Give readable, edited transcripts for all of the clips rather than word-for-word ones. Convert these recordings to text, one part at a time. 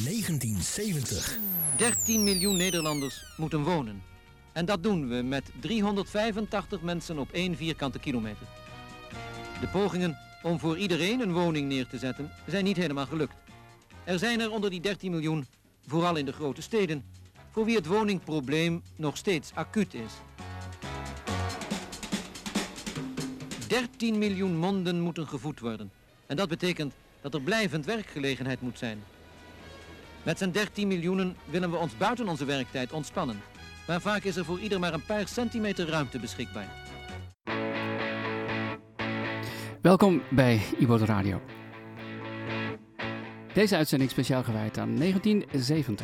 1970. 13 miljoen Nederlanders moeten wonen. En dat doen we met 385 mensen op 1 vierkante kilometer. De pogingen om voor iedereen een woning neer te zetten zijn niet helemaal gelukt. Er zijn er onder die 13 miljoen, vooral in de grote steden, voor wie het woningprobleem nog steeds acuut is. 13 miljoen monden moeten gevoed worden. En dat betekent dat er blijvend werkgelegenheid moet zijn. Met zijn 13 miljoenen willen we ons buiten onze werktijd ontspannen. Maar vaak is er voor ieder maar een paar centimeter ruimte beschikbaar. Welkom bij iBoot Radio. Deze uitzending speciaal gewijd aan 1970.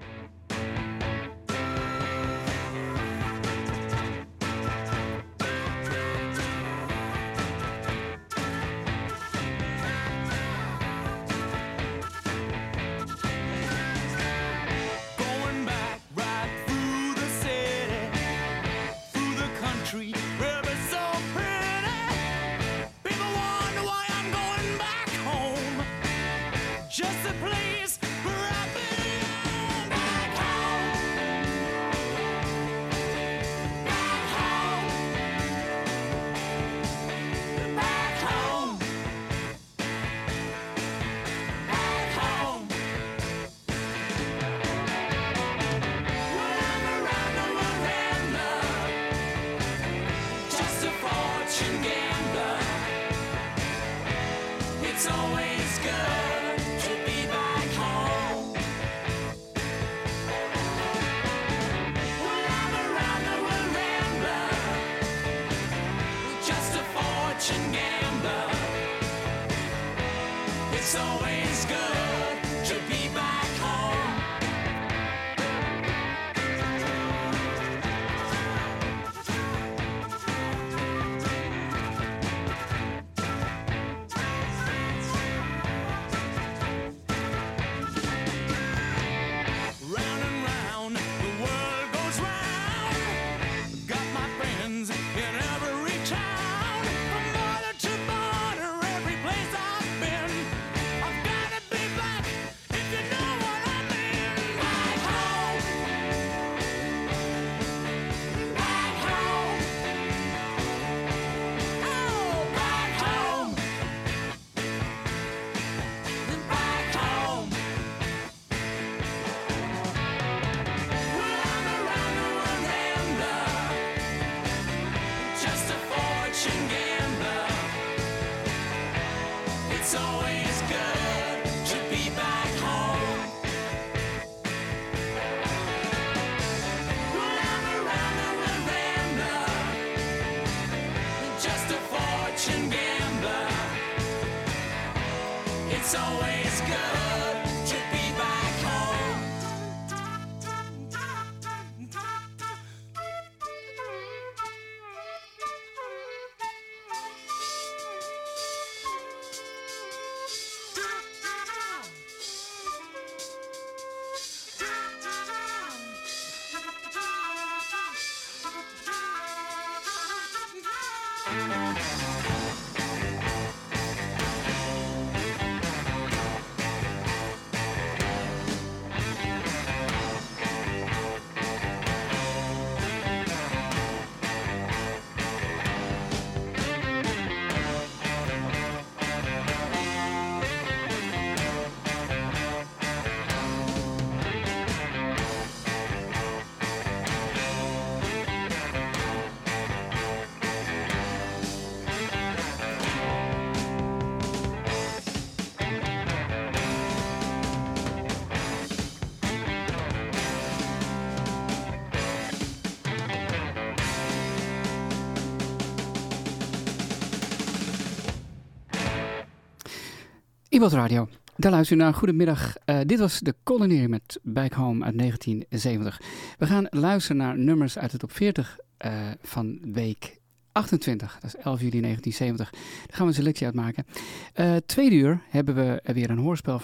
iBoot Radio, daar luister je naar. Goedemiddag. Dit was de Colonier met Back Home uit 1970. We gaan luisteren naar nummers uit de top 40 van week 28. Dat is 11 juli 1970. Daar gaan we een selectie uitmaken. Tweede uur hebben we weer een hoorspel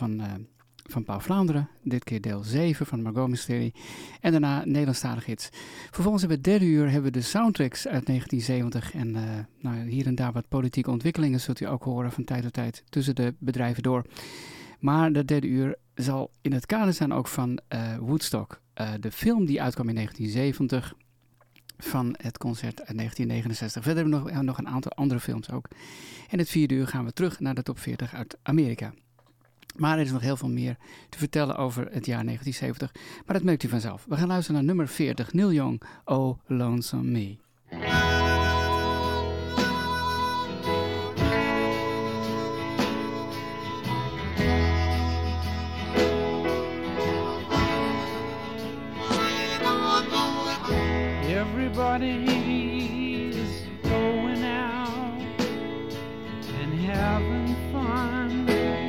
van Paul Vlaanderen. Dit keer deel 7 van Margot Mysterie. En daarna Nederlandstalige hits. Vervolgens hebben we het derde uur hebben we de soundtracks uit 1970. En hier en daar wat politieke ontwikkelingen zult u ook horen van tijd tot tijd tussen de bedrijven door. Maar dat derde uur zal in het kader zijn ook van Woodstock. De film die uitkwam in 1970 van het concert uit 1969. Verder hebben we nog een aantal andere films ook. En het vierde uur gaan we terug naar de top 40 uit Amerika. Maar er is nog heel veel meer te vertellen over het jaar 1970. Maar dat merkt u vanzelf. We gaan luisteren naar nummer 40. Neil Young, Oh Lonesome Me. Everybody's going out and having fun.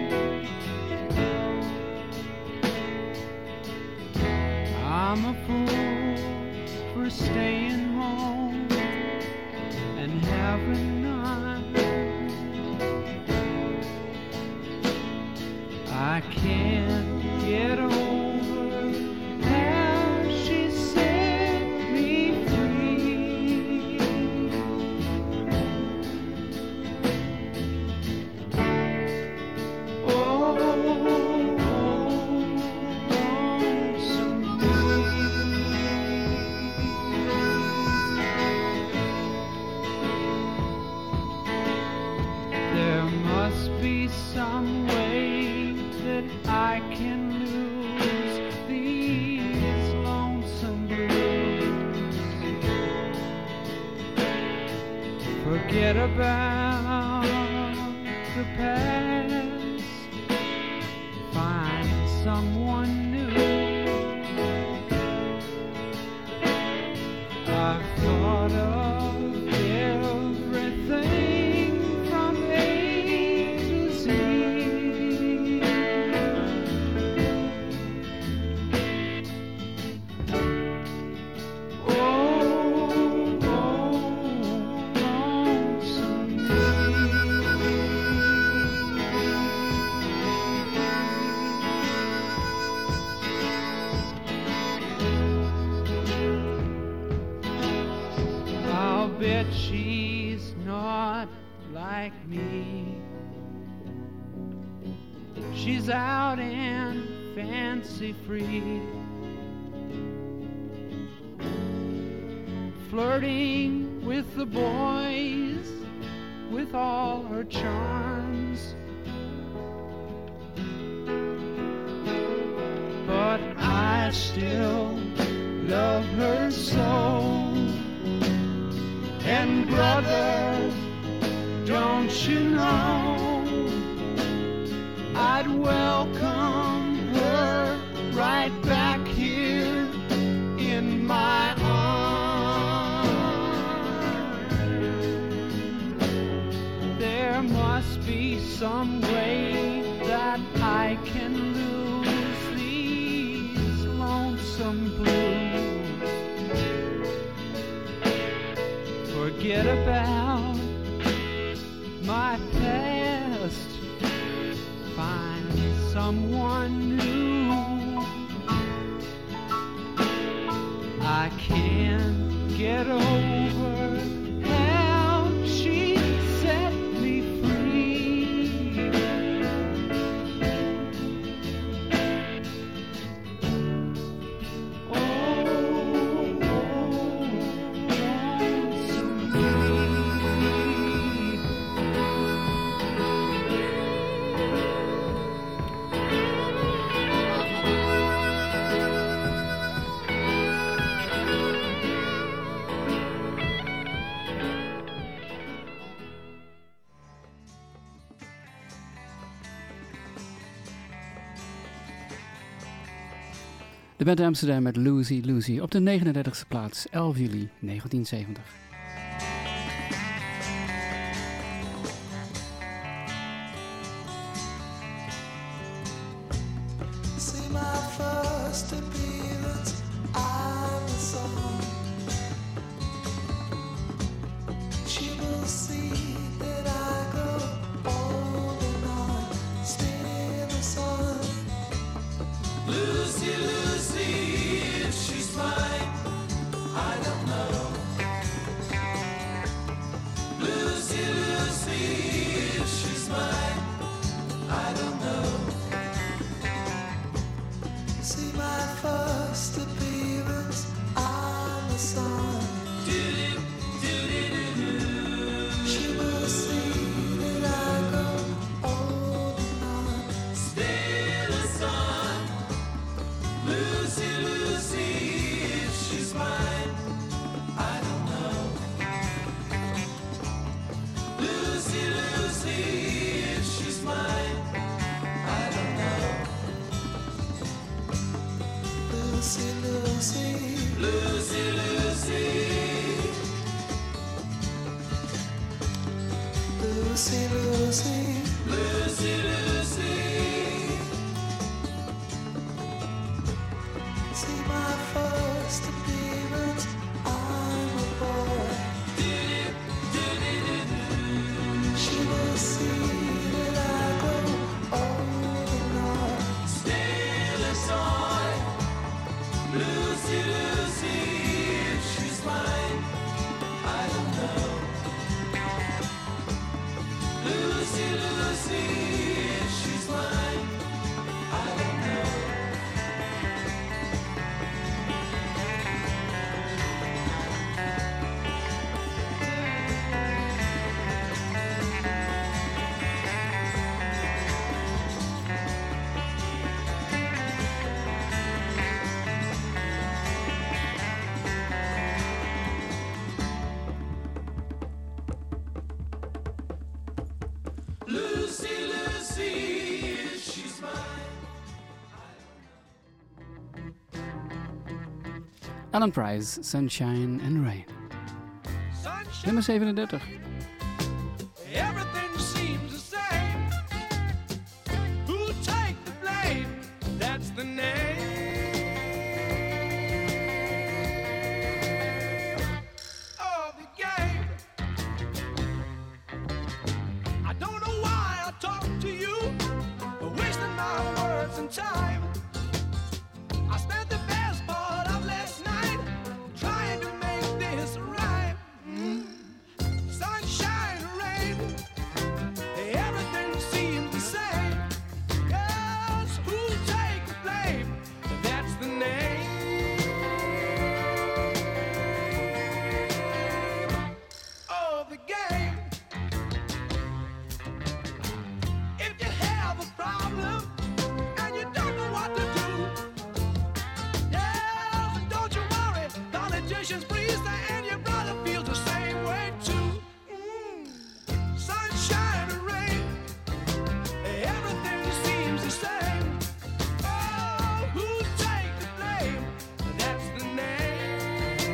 I'm a fool for staying home and having none. I can't get over how she set me free. Oh, lonesome me. There must be some way that I can lose these lonesome blues. Forget about the past, find someone new. I've thought of everything from A to Z. I'll bet she's not like me. She's out and fancy free, flirting with the boys with all her charms. But I still love her so. And brother, don't you know, I'd welcome her right back here in my arms. There must be some way that I can lose these lonesome blues. Forget about my past, find someone new. I can't get over how she set me free. De band Amsterdam met Lucy Lucy op de 39e plaats, 11 juli 1970. See my first appearance, I'm the song. She will see that I go on and on, stay in the sun. Lucy, Lucy, if she's mine, I don't know. Lucy, Lucy, if she's mine, I don't know. Lucy, Lucy, if she's mine, I don't know. Lucy, Lucy, if she's mine, I don't know. Lucy, Lucy, Lucy, Lucy, Lucy, Lucy, Lucy, Lucy. See my first appearance, I'm a boy. She will see that I grow old and old. Still a toy. Lucy, Lucy, if she's mine, I don't know. Lucy, Lucy, if she's mine, I don't know. Lucy, Lucy, if she's mine. Alan Price, Sunshine and Rain. Sunshine, Nummer 37. everything seems the same. Who take the blame? That's the name of the game. I don't know why I talk to you, wasting my words and time. I spent the best part of last night trying to make this right. Sunshine, rain, everything seems the same. Yes, who take the blame? That's the name of the game. If you have a problem and you don't know what to do, yeah, don't you worry, politicians, please, and your brother feels the same way too. Sunshine and rain, everything seems the same. Oh, who take the blame? That's the name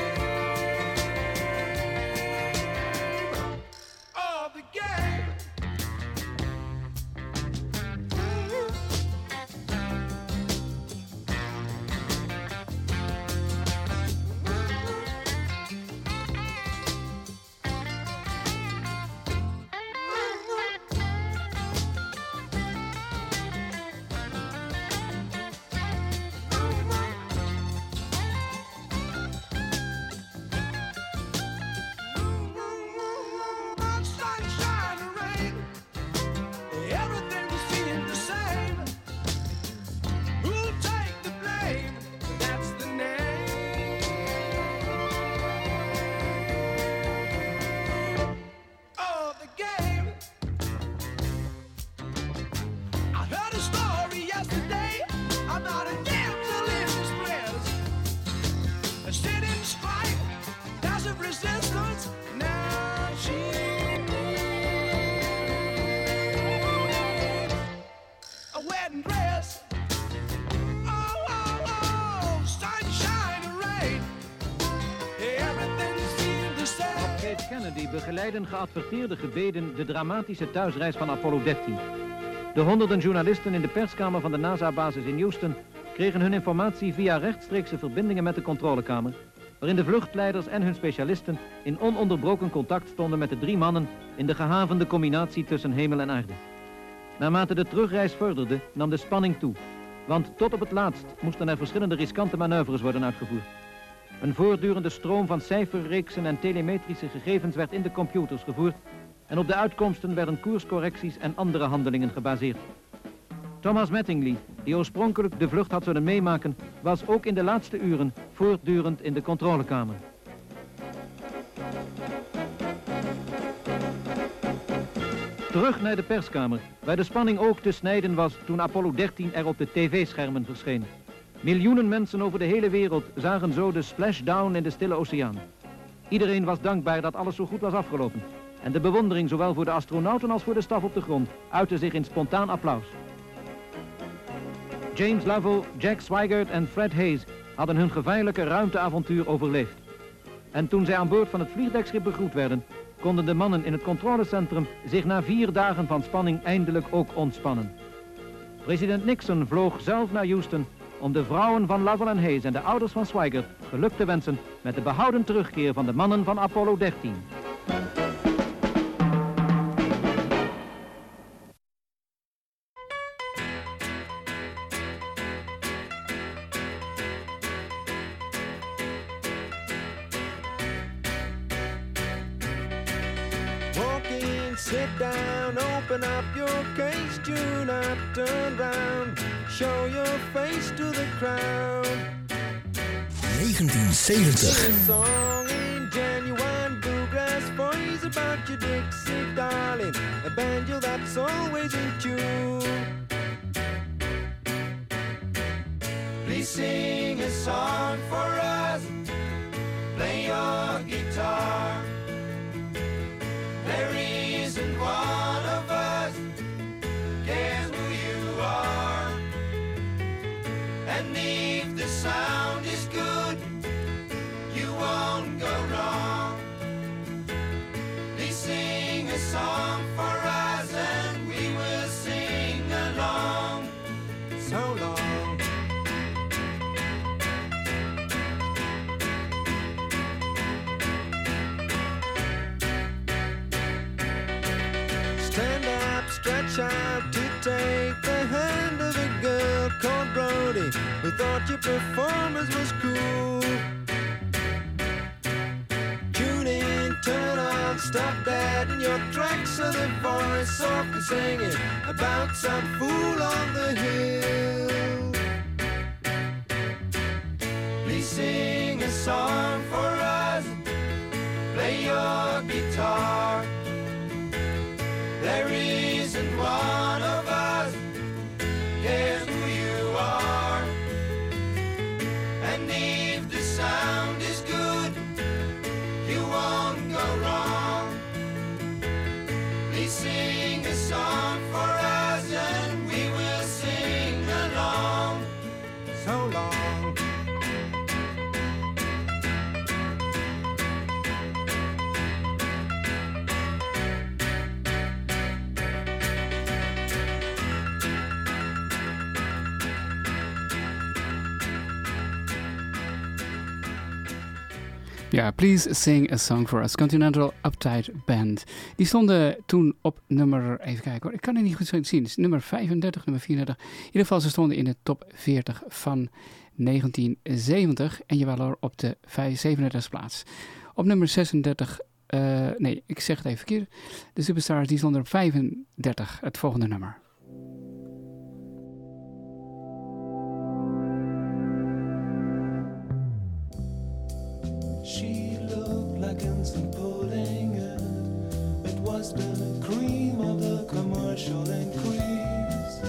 of the game. Sunshine and rain, everything seems the same. Who take the blame? That's the name of the game. I heard a story yesterday about a damsel in distress, sitting strike, passive resistance. Now she needs a wedding dress. Oh, oh, oh, sunshine and rain, everything seems the same. Kate Kennedy begeleiden geadverteerde gebeden de dramatische thuisreis van Apollo 13. De honderden journalisten in de perskamer van de NASA-basis in Houston kregen hun informatie via rechtstreekse verbindingen met de controlekamer, waarin de vluchtleiders en hun specialisten in ononderbroken contact stonden met de 3 mannen in de gehavende combinatie tussen hemel en aarde. Naarmate de terugreis vorderde, nam de spanning toe, want tot op het laatst moesten er verschillende riskante manoeuvres worden uitgevoerd. Een voortdurende stroom van cijferreeksen en telemetrische gegevens werd in de computers gevoerd en op de uitkomsten werden koerscorrecties en andere handelingen gebaseerd. Thomas Mattingly, die oorspronkelijk de vlucht had zullen meemaken, was ook in de laatste uren voortdurend in de controlekamer. Terug naar de perskamer, waar de spanning ook te snijden was toen Apollo 13 er op de tv-schermen verscheen. Miljoenen mensen over de hele wereld zagen zo de splashdown in de stille oceaan. Iedereen was dankbaar dat alles zo goed was afgelopen. En de bewondering zowel voor de astronauten als voor de staf op de grond uitte zich in spontaan applaus. James Lovell, Jack Swigert en Fred Hayes hadden hun gevaarlijke ruimteavontuur overleefd. En toen zij aan boord van het vliegdekschip begroet werden, konden de mannen in het controlecentrum zich na 4 dagen van spanning eindelijk ook ontspannen. President Nixon vloog zelf naar Houston om de vrouwen van Lovell en Hayes en de ouders van Swigert geluk te wensen met de behouden terugkeer van de mannen van Apollo 13. Sit down, open up your case, tune up, turn round, show your face to the crowd. 1970. Sing a song in genuine bluegrass voice about your Dixie darling, a banjo that's always in tune. Please sing a song for us, play your guitar. There isn't one of us cares who you are. And if the sound is good, you won't go wrong. Please sing a song for us and we will sing along. So long. Stand up, stretch out to take the hand of a girl called Brody, who thought your performance was cool. Tune in, turn on, stop that in your tracks of the voice, softly singing about some fool on the hill. Please sing a song for us, play your guitar. There isn't one of us cares who you are. And if the sound is good, you won't go wrong. Please sing a song for us and we will sing along. So long. Ja, Please Sing a Song for Us, Continental Uptight Band. Die stonden toen op nummer, even kijken hoor, ik kan het niet goed zien, dus nummer 35, nummer 34. In ieder geval, ze stonden in de top 40 van 1970 en jawel hoor, op de 37e plaats. Op nummer 36, nee, ik zeg het even verkeerd, de Superstars die stonden op 35, het volgende nummer. She looked like instant pudding. It was the cream of the commercial increase.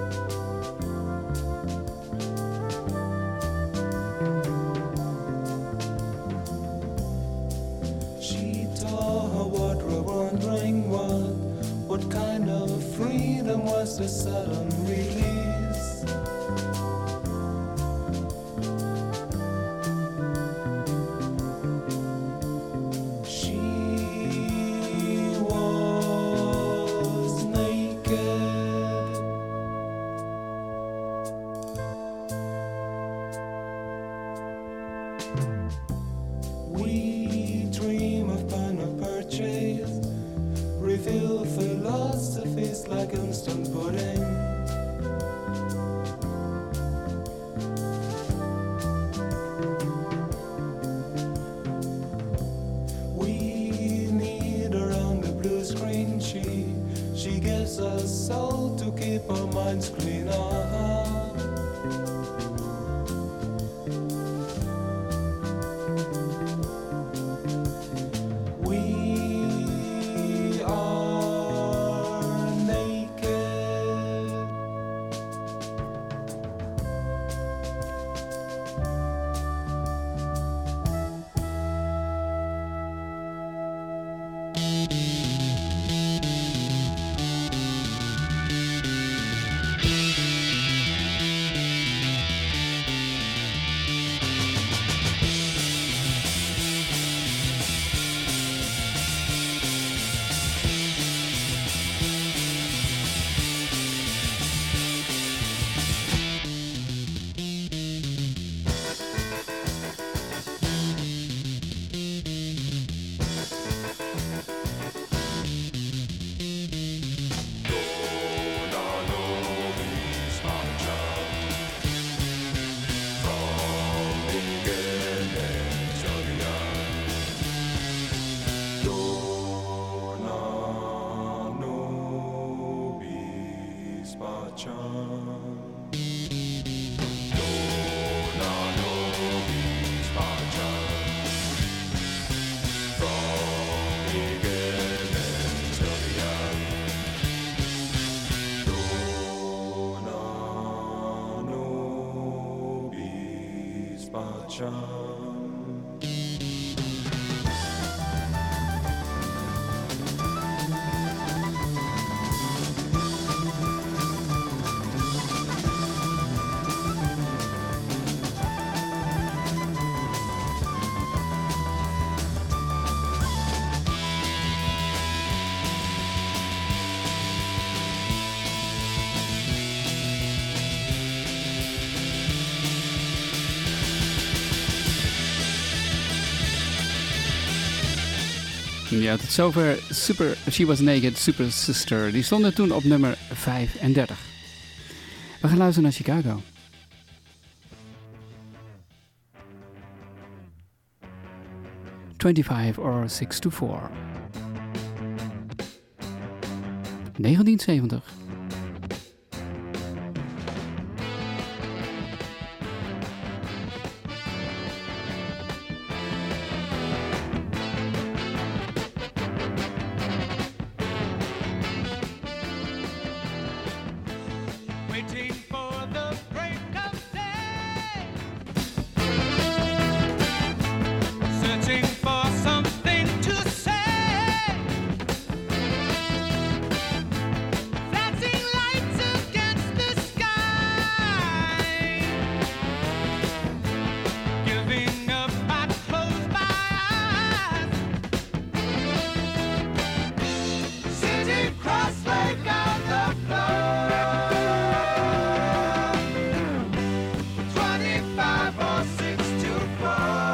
She tore her wardrobe wondering what kind of freedom was the sudden release. by charm. Ja, tot zover Super She Was Naked, Super Sister. Die stonden toen op nummer 35. We gaan luisteren naar Chicago. "25 or 6 to 4. 1970. Waiting for the break of day, searching for something to say, flashing lights against the sky, giving up, I close my eyes, sitting cross-legged on the floor. 25 or 6 to 4.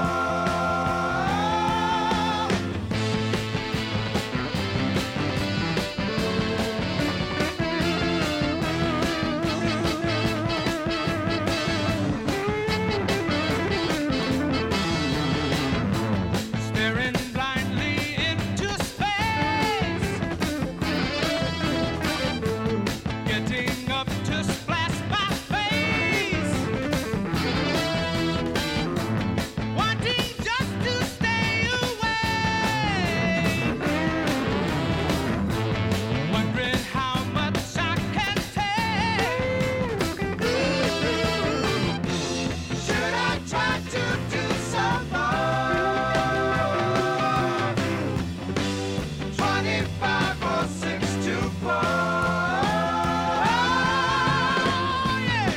Staring blindly into space, getting up to splash my face, wanting just to stay away, wondering how much I can take. Should I try to do some more? 25 or 6 to 4. Yeah.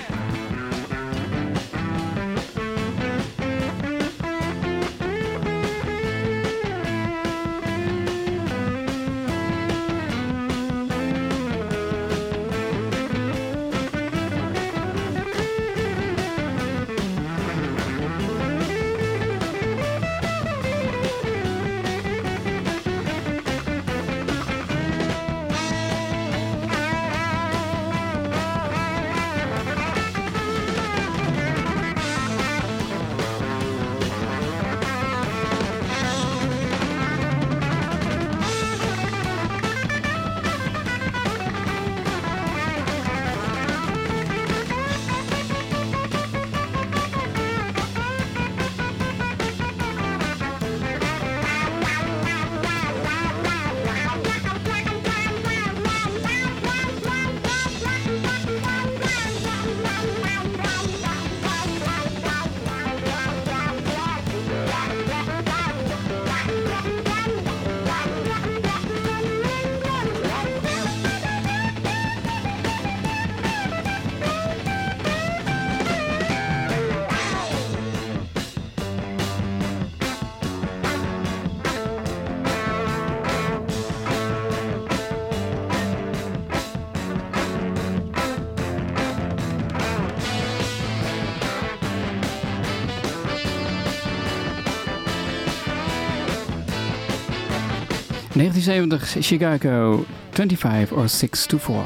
...1970 Chicago, 25 or 6 to 4.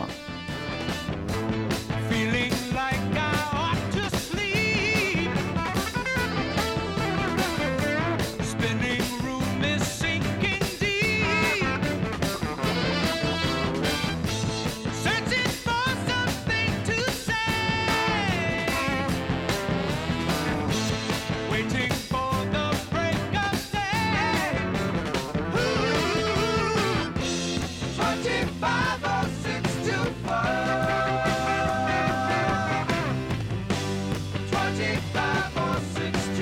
Feeling like I ought to sleep. Spinning room is sinking deep. Searching for something to say. Waiting for the break of day. Ooh, 25 or 6 to 4. 25 or 6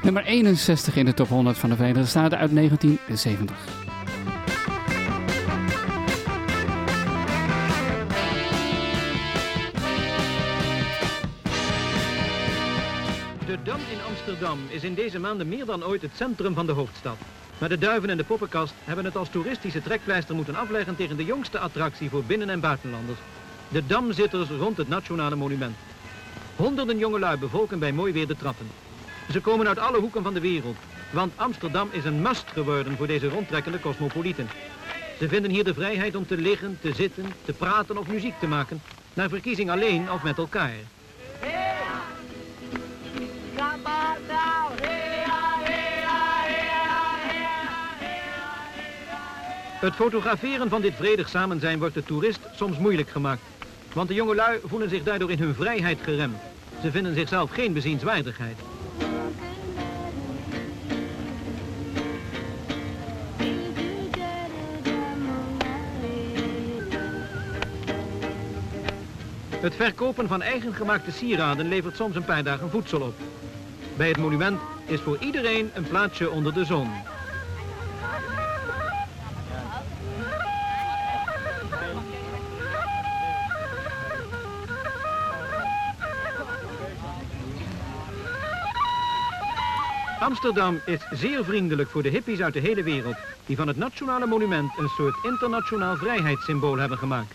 Nummer 61 in de top 100 van de Verenigde Staten uit 1970. De Dam in Amsterdam is in deze maanden meer dan ooit het centrum van de hoofdstad. Maar de Duiven en de Poppenkast hebben het als toeristische trekpleister moeten afleggen tegen de jongste attractie voor binnen- en buitenlanders. De damzitters rond het Nationale Monument. Honderden jongelui bevolken bij mooi weer de trappen. Ze komen uit alle hoeken van de wereld, want Amsterdam is een must geworden voor deze rondtrekkende cosmopolieten. Ze vinden hier de vrijheid om te liggen, te zitten, te praten of muziek te maken, naar verkiezing alleen of met elkaar. Het fotograferen van dit vredig samenzijn wordt de toerist soms moeilijk gemaakt. Want de jongelui voelen zich daardoor in hun vrijheid geremd. Ze vinden zichzelf geen bezienswaardigheid. Het verkopen van eigen gemaakte sieraden levert soms een paar dagen voedsel op. Bij het monument is voor iedereen een plaatsje onder de zon. Amsterdam is zeer vriendelijk voor de hippies uit de hele wereld, die van het Nationale Monument een soort internationaal vrijheidssymbool hebben gemaakt.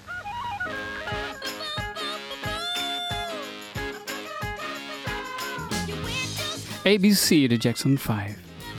ABC, de Jackson 5.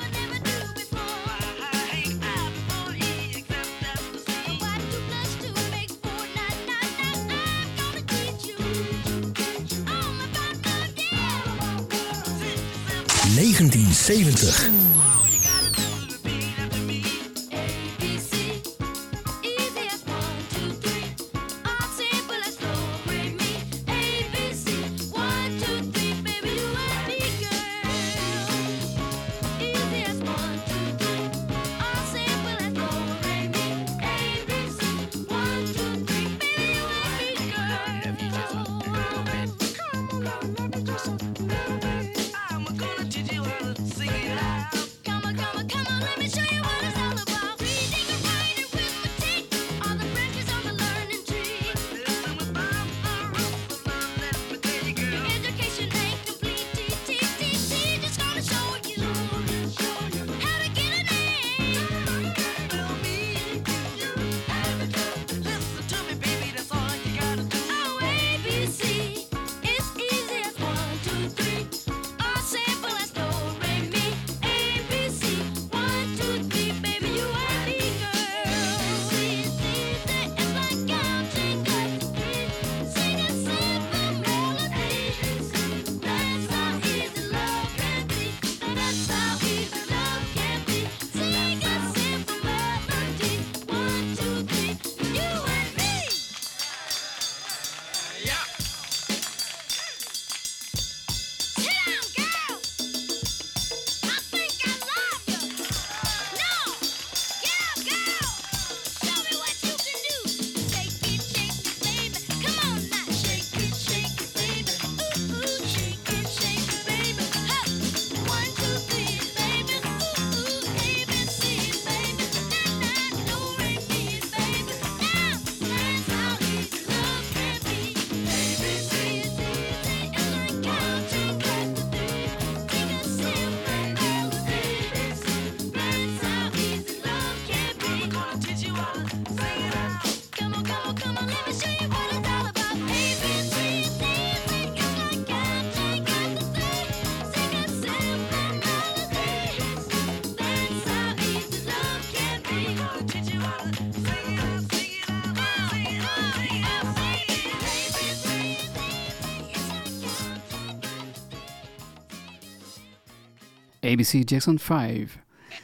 ABC Jackson 5.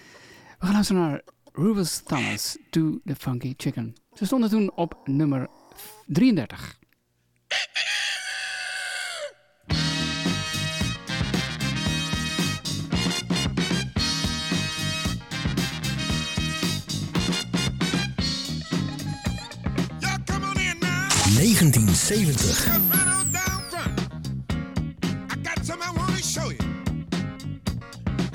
We gaan luisteren naar Rufus Thomas, To The Funky Chicken. Ze stonden toen op nummer 33. Y'all come on in now. 1970. Right on down front. I got something I want to show you.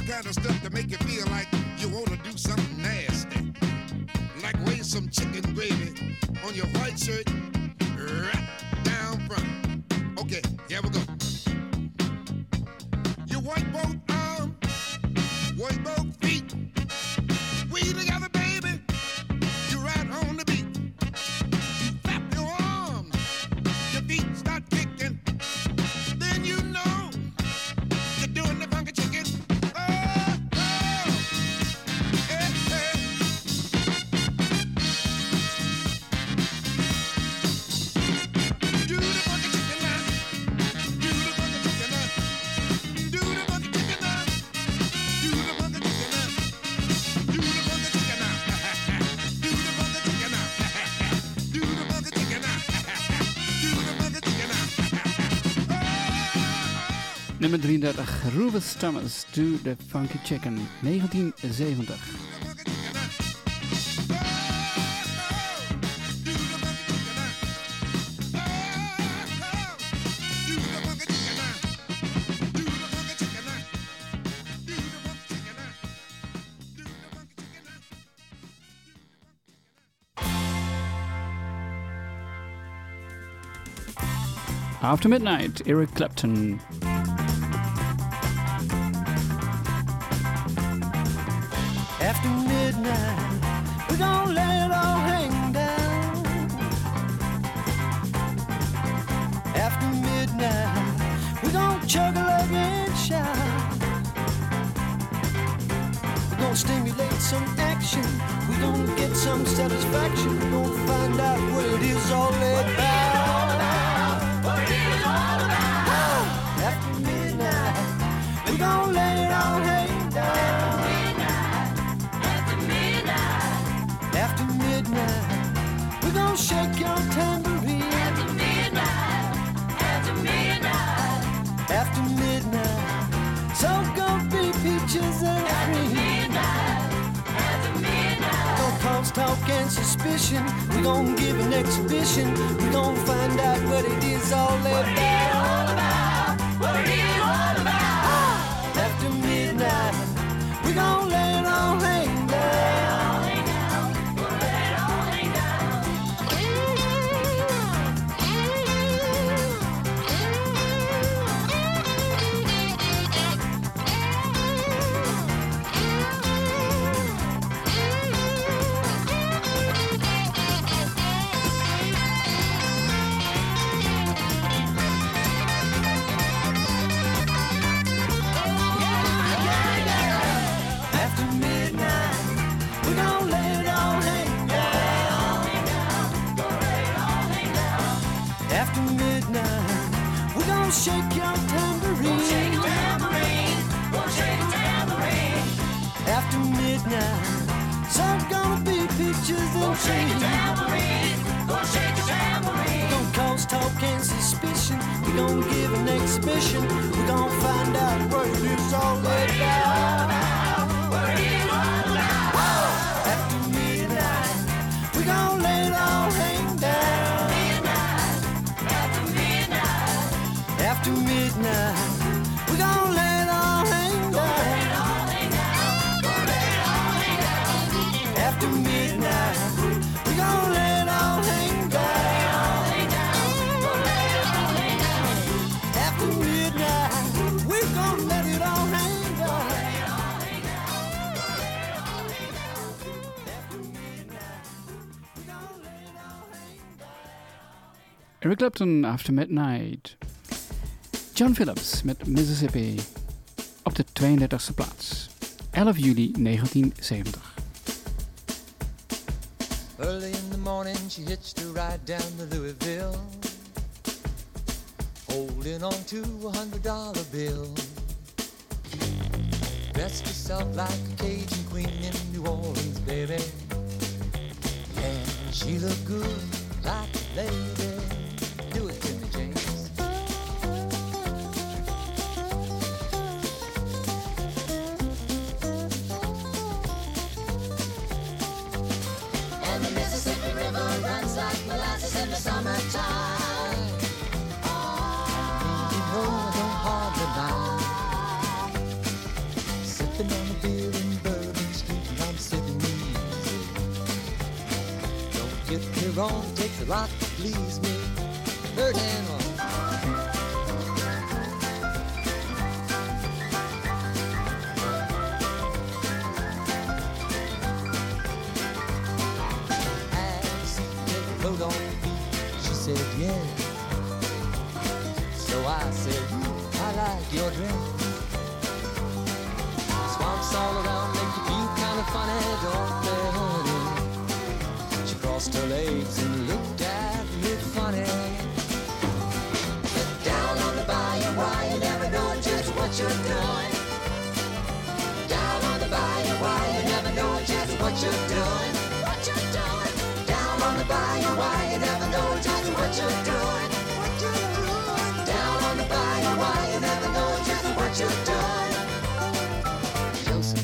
kind of stuff to make you feel like you want to do something nasty. Like raise some chicken gravy on your white shirt right down front. Okay, here we go. You white both arms, white both feet. We together, baby. You right on the beat. You flap your arms, your feet start kicking. Then you know you're doing the funky chicken. Oh, oh, hey, hey. Do the funky chicken now. Do the funky chicken now. Do the funky chicken now. Do the funky chicken now. Do the funky chicken now. Do the funky chicken now. Do the funky chicken now. Do the funky chicken now. Nummer 33, Rufus Thomas, Do the Funky Chicken, 1970. After Midnight, Eric Clapton. After midnight, we're gonna let it all hang down. After midnight, we're gonna chug a lug and shout. We're gonna stimulate some action. We're gonna get some satisfaction. We're gonna find out what it is all about. What it is all about. After midnight, we're gonna let it all hang down. After midnight, we're gonna shake your tambourine. After midnight, after midnight, after midnight, so gonna be peaches and cream. After midnight, gonna cause talk and suspicion. We're gonna give an exhibition. We're gonna find out what it is all about. What it is all about. After midnight, we're gonna let it all hang down. Shake your tambourine. Won't shake your tambourine. Won't shake your tambourine. After midnight, so gonna be pictures and trees. Shake your tambourine. Won't shake your tambourine. Gonna cause talk and suspicion. We gonna give an exhibition. We gonna find out what it is all about. What it is all about. After midnight, we gonna let it all hang down. After midnight, we're gonna let it all hang down. After midnight, we're gonna let it all hang down. After midnight, we're gonna let it all hang down. After midnight, we're gonna let it all hang down. Eric Clapton, After Midnight. John Phillips met Mississippi op de 32e plaats. 11 juli 1970. Early in the morning she hitched a ride down to Louisville, holding on to $100 bill. Dressed herself like a Cajun queen in New Orleans, baby. And she looked good like a lady. Do it, Jimmy James. Summertime. You know I don't hardly mind sipping wrong takes a lot to please me. Third hand on. As he take a load on me, she said, yeah. So I said, I like your dress. Swamps all around make you feel kind of funny, don't they, honey? She crossed her legs and looked at me funny. But down on the bayou, why you never know just what you're doing. Down on the bayou, why you never know just what you're doing. What you're doing. Down on the bayou, why you never know just what you're doing. What you're doing. Down on the bayou, why you never know just what you're doing. Joseph.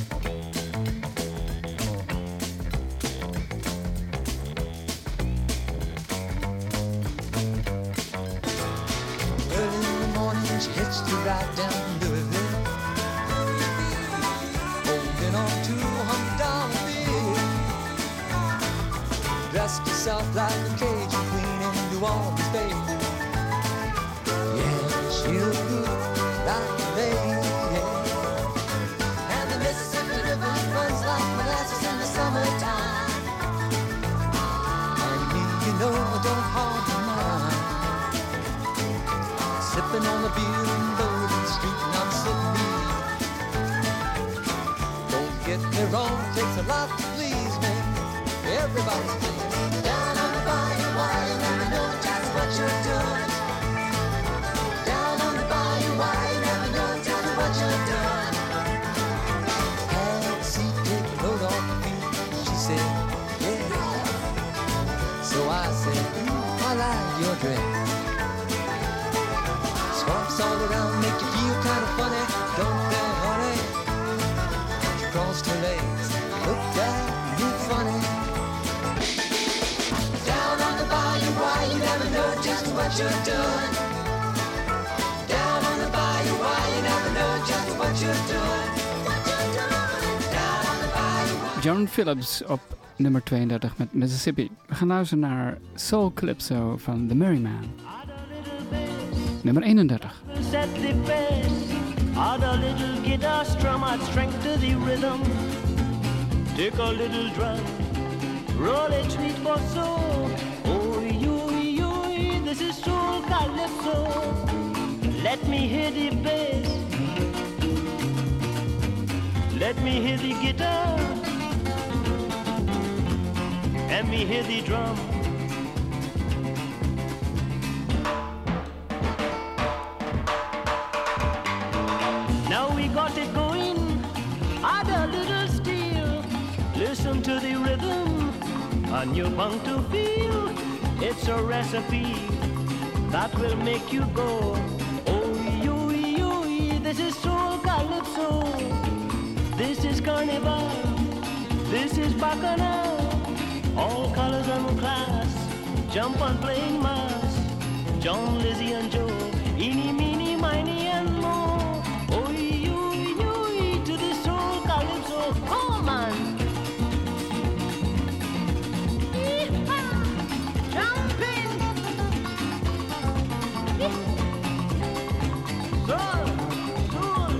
Early in the morning, she hitched a ride down Louisville, holding on to $100 bill. Dressed herself like a Cajun queen in New Orleans, baby. Yeah, she looked good, like a lady. And the Mississippi River runs like molasses in the summertime. And me, you know, I don't hardly mind. Sipping on the beer in Bourbon Street, and I'm sitting here. Don't get me wrong, takes a lot to please me. Everybody's pleased. Down on the bayou, why you never know just what you're doing. Down on the bayou, why you never know just what you're doing. Had she take a load off me, she said, yeah. So I said, I like your dress. Swamps all around make you feel kind of funny, don't they, honey? She crossed her legs, looked at me funny. Down on the bayou, why you never know just what you're doing. Down on the bayou, why you never know just what you're doing. What you're doing. Down on the bayou. John Phillips op nummer 32 met Mississippi. We gaan luisteren naar Soul Calypso van The Merryman. Nummer 31. Set the pace, add a little guitar strum, add strength to the rhythm. Take a little drum, roll it sweet for soul. Oh, you, this is soul calypso. Let me hear the bass, let me hear the guitar, and me hear the drum. Now we got it going, add a little steel. Listen to the rhythm, and you're bound to feel. It's a recipe that will make you go. Oh, you, this is soul calypso. This is carnival, this is bacchanal. All colors and class, jump on playing mass. John, Lizzie and Joe, eeny, meeny, miny and mo. Oh, you, to the soul calypso, come on. Yee-haw, jumping. Soul, soul.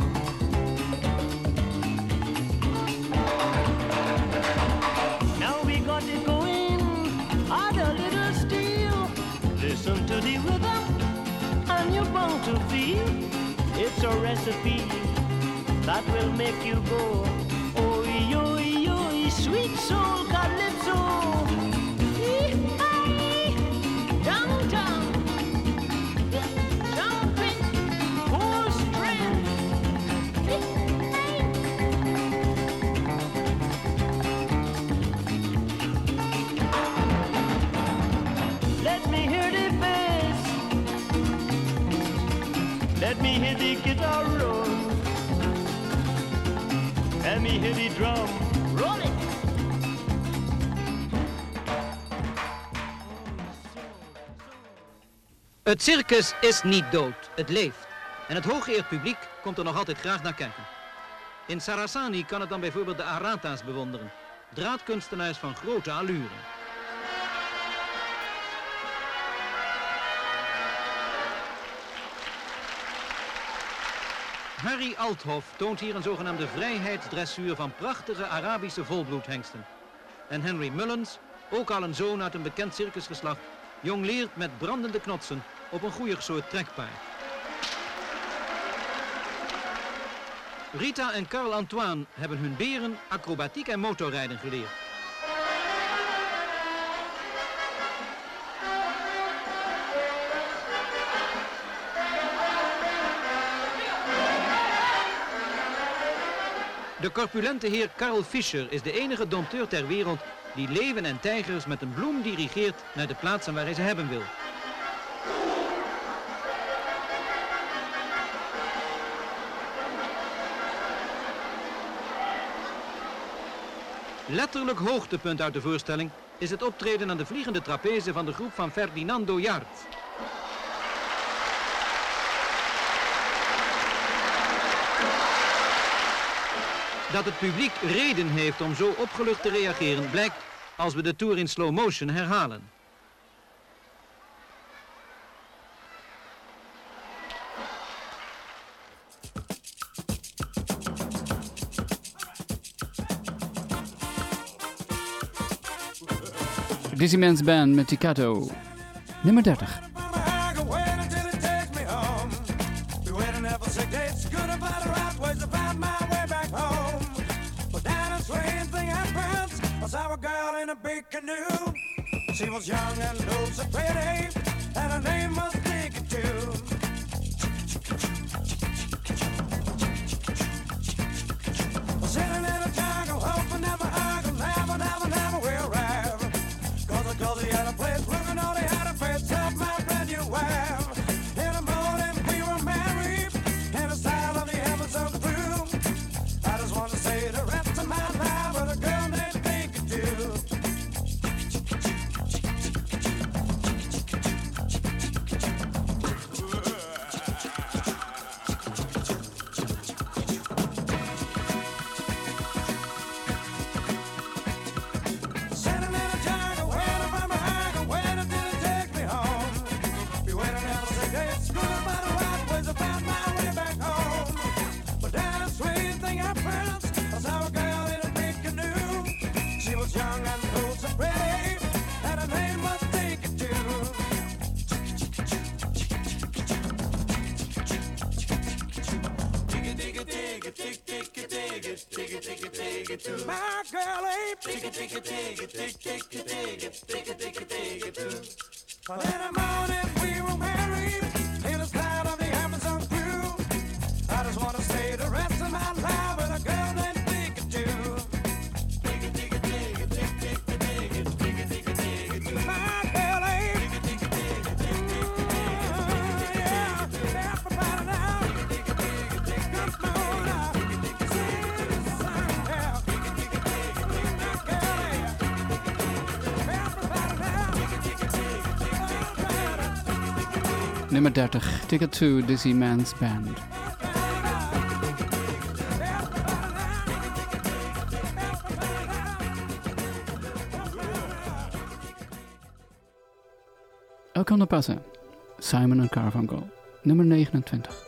Now we got it going, add a little steel. Listen to the rhythm, and you're bound to feel. It's a recipe that will make you go. Oh, yo, sweet soul calypso. Yee-haw, downtown, jumping, full strength. Let me hear the bass, let me hear the guitar roll, let me hear the drum. Roll it! Het circus is niet dood, het leeft. En het hooggeëerd publiek komt er nog altijd graag naar kijken. In Sarasani kan het dan bijvoorbeeld de Arata's bewonderen, draadkunstenaars van grote allure. Harry Althoff toont hier een zogenaamde vrijheidsdressuur van prachtige Arabische volbloedhengsten. En Henry Mullins, ook al een zoon uit een bekend circusgeslacht, jongleert met brandende knotsen op een goeie soort trekpaard. Rita en Carl Antoine hebben hun beren acrobatiek en motorrijden geleerd. De corpulente heer Carl Fischer is de enige dompteur ter wereld die leeuwen en tijgers met een bloem dirigeert naar de plaatsen waar hij ze hebben wil. Letterlijk hoogtepunt uit de voorstelling is het optreden aan de vliegende trapeze van de groep van Ferdinando Jart. Dat het publiek reden heeft om zo opgelucht te reageren blijkt als we de tour in slow motion herhalen. Dizzy Man's Band met Staccato, nummer 30. She was young and oh so pretty, and her name was Staccato. Sitting in a jungle, hoping never will arrive. Cause he had a place, looking all he had a face of my brand new wife. In the morning we were married, in the style of the heavens so true. I just want to say the rest of my life with a girl named Staccato. My girl ain't take it. Well, in the morning we were married in the style of the Amazon crew. I just want to stay the rest of my life with a girl named Staccato. My girl ain't yeah, everybody now. Come on now, sing the song now. My girl ain't everybody now. Nummer 30, Ticket to Dizzy Man's Band. El Condapasa, Simon & Garfunkel, nummer 29.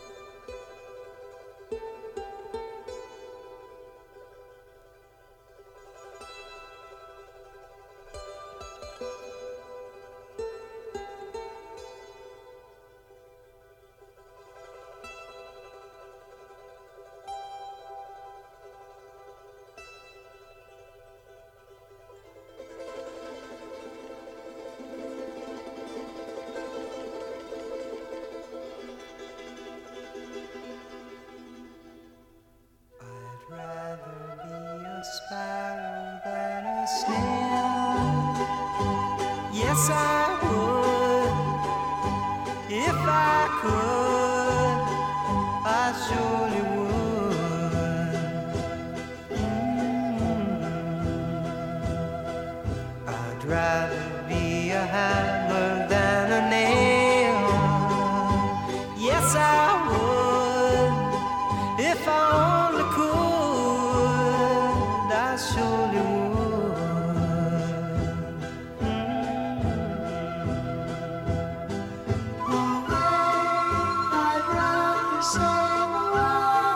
Sparrow than a snail. Yes, I would. If I could, I surely would. I'd rather be a hammer than a nail. Yes, I would. If I only could. Surely would. I'd rather sail away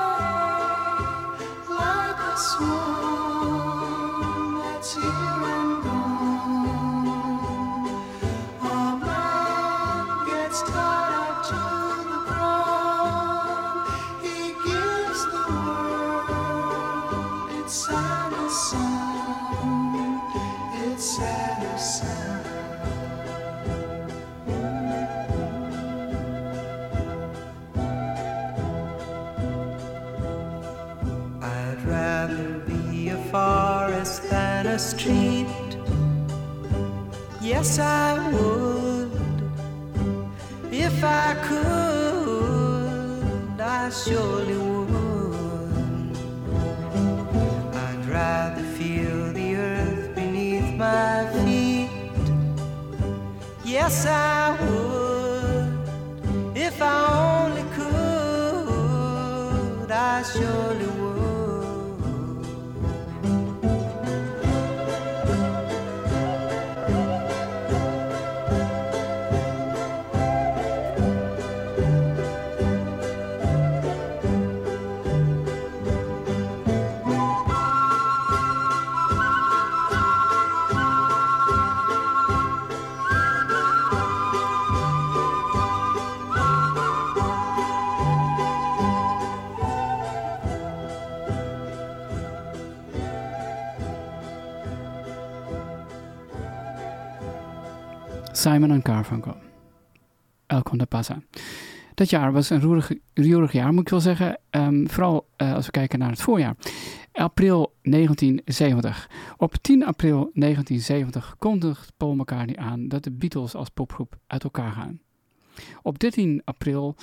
swan that's here and gone. A man gets tied up to the ground. He gives the world its saddest sound, its saddest sound. I'd rather be a forest than a street. Yes, I would. If I could, I surely would. I'd rather feel the earth beneath my feet. Yes, I would. If I only could, I surely would. Simon & Garfunkel. El Conde Pasa. Dat jaar was een roerig jaar, moet ik wel zeggen. Vooral als we kijken naar het voorjaar. April 1970. Op 10 april 1970 kondigt Paul McCartney aan dat de Beatles als popgroep uit elkaar gaan. Op 13 april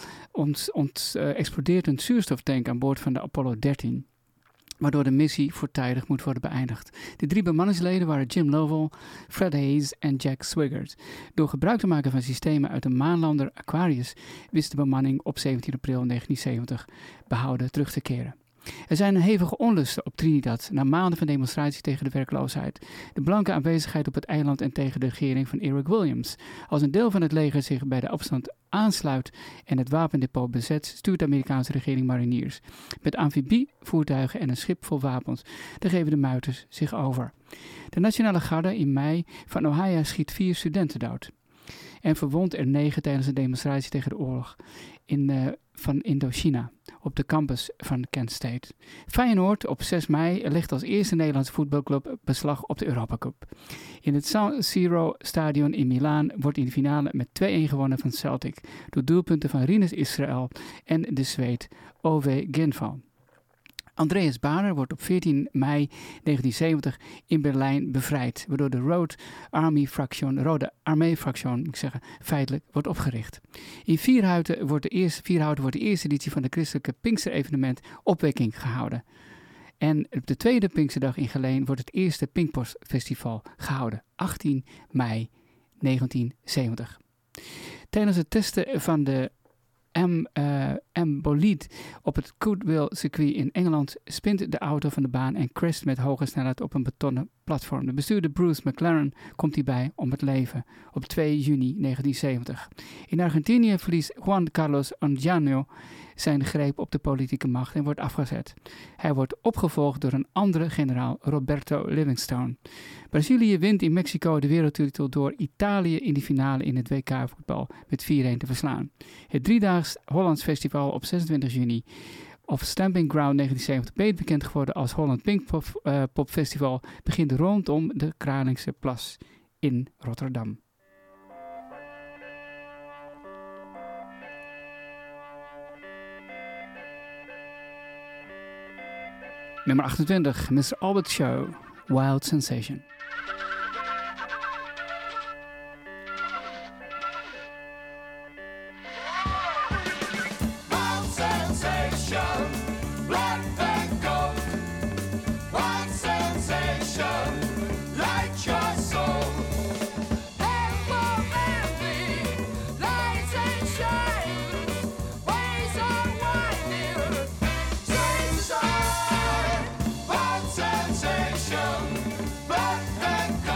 explodeert een zuurstoftank aan boord van de Apollo 13. Waardoor de missie voortijdig moet worden beëindigd. De 3 bemanningsleden waren Jim Lovell, Fred Hayes en Jack Swigert. Door gebruik te maken van systemen uit de maanlander Aquarius wist de bemanning op 17 april 1970 behouden terug te keren. Er zijn hevige onlusten op Trinidad na maanden van demonstraties tegen de werkloosheid, de blanke aanwezigheid op het eiland en tegen de regering van Eric Williams. Als een deel van het leger zich bij de opstand aansluit en het wapendepot bezet, stuurt de Amerikaanse regering mariniers met amfibievoertuigen en een schip vol wapens. Dan geven de muiters zich over. De Nationale Garde in mei van Ohio schiet 4 studenten dood en verwondt er 9 tijdens een demonstratie tegen de oorlog van Indochina op de campus van Kent State. Feyenoord op 6 mei legt als eerste Nederlandse voetbalclub beslag op de Europa Cup. In het San Siro stadion in Milaan wordt in de finale met 2-1 gewonnen van Celtic door doelpunten van Rinus Israël en de Zweed Ove Ginval. Andreas Baader wordt op 14 mei 1970 in Berlijn bevrijd, waardoor de Rode Armee-fractie feitelijk wordt opgericht. In Vierhouten wordt de eerste editie van de christelijke Pinkster-evenement Opwekking gehouden. En op de tweede Pinksterdag in Geleen wordt het eerste Pinkpostfestival gehouden, 18 mei 1970. Tijdens het testen van de bolide op het Goodwill circuit in Engeland spint de auto van de baan en crasht met hoge snelheid op een betonnen platform. De bestuurder Bruce McLaren komt hierbij om het leven op 2 juni 1970. In Argentinië verliest Juan Carlos Onganía zijn greep op de politieke macht en wordt afgezet. Hij wordt opgevolgd door een andere generaal, Roberto Livingstone. Brazilië wint in Mexico de wereldtitel door Italië in de finale in het WK-voetbal met 4-1 te verslaan. Het 3-daags Hollands Festival op 26 juni of Stamping Ground 1970, beter bekend geworden als Holland Pinkpop Festival, begint rondom de Kralingse Plas in Rotterdam. Nummer 28, Mr. Albert Shaw, Wild Sensation. Wild sensation, black and gold. Wild sensation, light your soul. Lights and shines, ways unwinding. Sunshine, wild sensation, black and gold.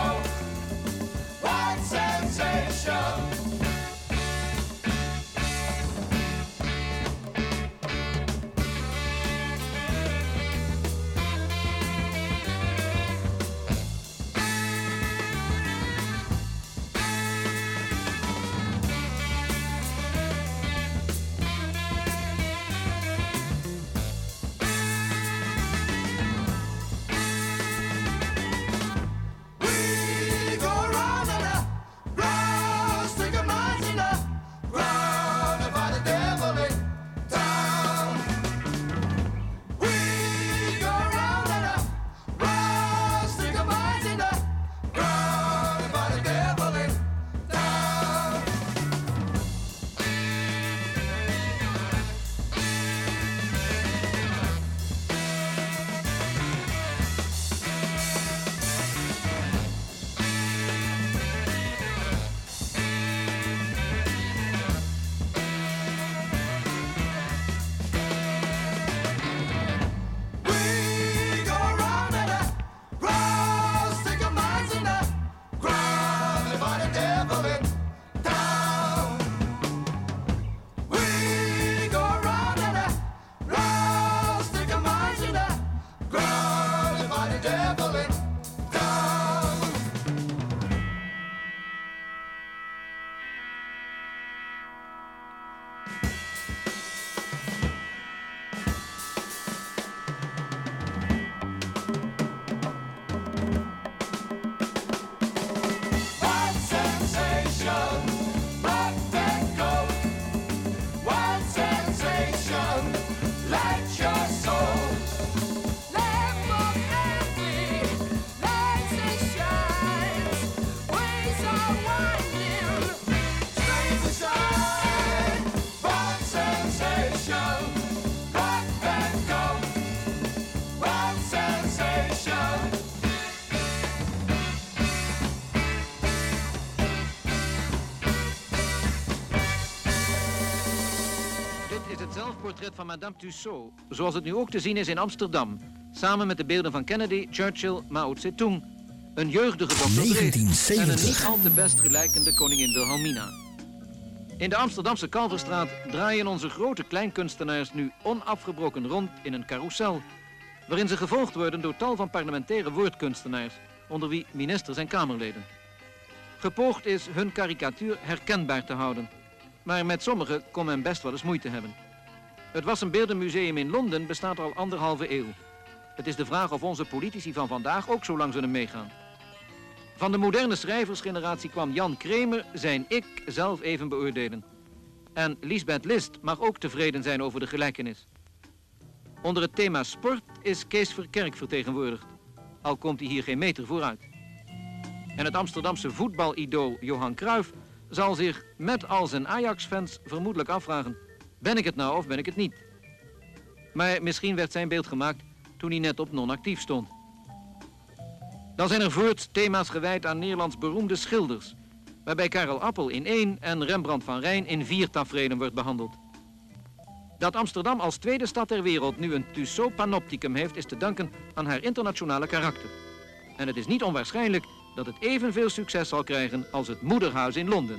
portret van Madame Tussaud, zoals het nu ook te zien is in Amsterdam, samen met de beelden van Kennedy, Churchill, Mao Zedong, een jeugdige Dr. Drees en een niet al te best gelijkende koningin Wilhelmina. In de Amsterdamse Kalverstraat draaien onze grote kleinkunstenaars nu onafgebroken rond in een carousel, waarin ze gevolgd worden door tal van parlementaire woordkunstenaars, onder wie ministers en kamerleden. Gepoogd is hun karikatuur herkenbaar te houden, maar met sommige kon men best wel eens moeite hebben. Het Wassenbeeldenmuseum in Londen bestaat al 1,5 eeuw. Het is de vraag of onze politici van vandaag ook zo lang zullen meegaan. Van de moderne schrijversgeneratie kwam Jan Kremer zijn ik zelf even beoordelen. En Liesbeth List mag ook tevreden zijn over de gelijkenis. Onder het thema sport is Kees Verkerk vertegenwoordigd, al komt hij hier geen meter vooruit. En het Amsterdamse voetbalidool Johan Cruijff zal zich met al zijn Ajax-fans vermoedelijk afvragen: ben ik het nou of ben ik het niet? Maar misschien werd zijn beeld gemaakt toen hij net op non-actief stond. Dan zijn er voorts thema's gewijd aan Nederlands beroemde schilders, waarbij Karel Appel in 1 en Rembrandt van Rijn in 4 taferelen wordt behandeld. Dat Amsterdam als tweede stad ter wereld nu een Tussaud Panopticum heeft, is te danken aan haar internationale karakter. En het is niet onwaarschijnlijk dat het evenveel succes zal krijgen als het moederhuis in Londen.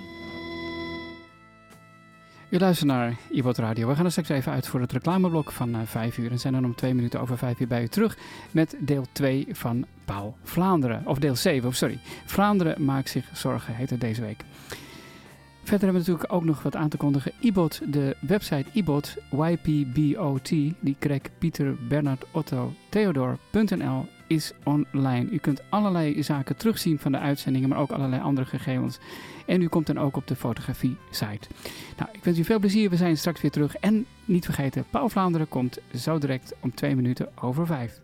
U luistert naar iWord Radio. We gaan er straks even uit voor het reclameblok van 5 uur. En zijn dan om 2 minuten over 5 uur bij u terug met deel 2 van Pauw Vlaanderen. Of deel 7, sorry. Vlaanderen maakt zich zorgen, heet het deze week. Verder hebben we natuurlijk ook nog wat aan te kondigen. IBOT, de website IBOT, YPBOT, die Craig Pieter Bernard Otto Theodor.nl is online. U kunt allerlei zaken terugzien van de uitzendingen, maar ook allerlei andere gegevens. En u komt dan ook op de fotografie-site. Nou, ik wens u veel plezier. We zijn straks weer terug. En niet vergeten, Pauw Vlaanderen komt zo direct om 2 minuten over 5.